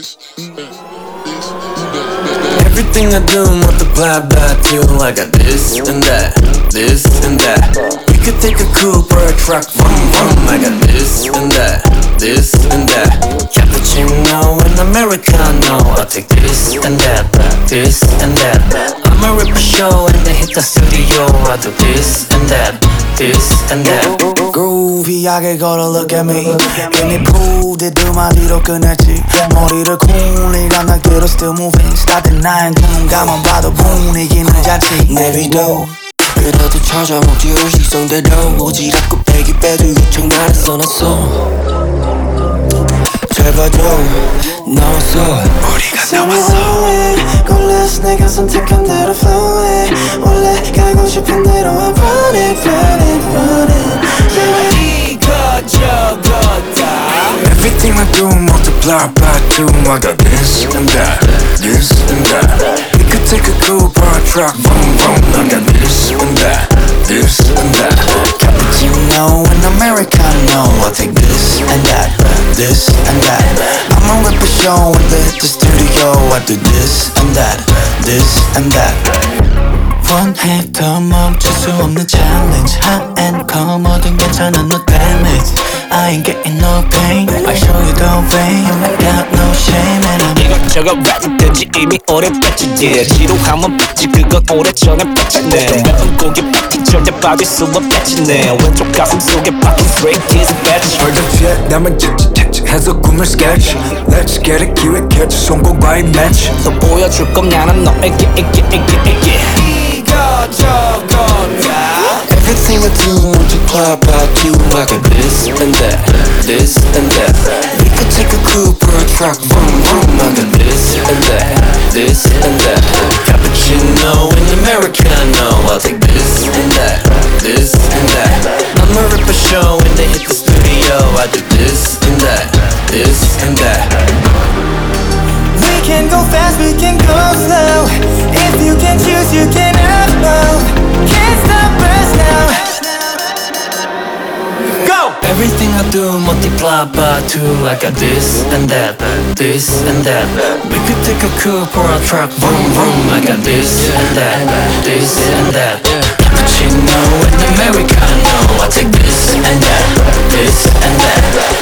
Everything I do multiply by 2. I got this and that, this and that. We could take a coupe or a truck, vroom vroom. I got this and that, this and that. Cappuccino and Americano. I'll take this and that, this and that. I'ma rip a show and then hit the studio. I'll do this and that, this and that. Groovy하게 걸어 look at me. 이미 proved it 두 마디로 끝냈지. 머리를 쿵리 감각대로 still moving. started 9 눈 감아 봐도 분위기는 자칫 내비도 그래도 찾아먹지 의식성대로 오지랖 곱빼기 빼도 요청 나를 써놨어. 제발 좀 나왔어. 우리가 나왔어. 골라서 내가 선택한 대로 flowing. 원래 가고 싶은 대로 I'm running, running, running. Everything I do multiply by 2. I got this and that, this and that. We could take a coupe or a truck, vroom vroom. I got this and that, this and that. Cappuccino and Americano. I'll take this and that, this and that. I'ma rip a show and then hit the studio. I do this and that, this and that. 원해도 멈출 수 없는 challenge. Hot and cold 뭐든 괜찮아 no damage. I ain't getting no pain. I show you the way. I got no shame and I'm 이것저것 빠지든지 이미 오래 빠지지. 지루함은 빠지 그건 오래전에 빠졌네. 매운 고기 빠지 절대 빠질 수 없겠지네. 왼쪽 가슴 속에 박힌 straight kiss batch. 헐떡지에 남은 해서 꿈을 sketch. Let's get it 기획해줘 성공과의 match. 또 보여줄 건 나는 너에게 Everything I do multiply by 2. I got this and that, this and that. We could take a coupe or a truck, vroom vroom. I got this and that, this and that. Cappuccino and Americano. I'll take this and that, this and that. I'ma rip a show and then hit the studio. I do this and that, this and that. We can go fast, we can go slow. If you can choose, you can have both. Can't stop us now. Go! Everything I do multiply by 2. I got this and that, this and that. We could take a coupe or a truck, vroom vroom. I got this and that, this and that. Cappuccino and Americano. I take this and that, this and that.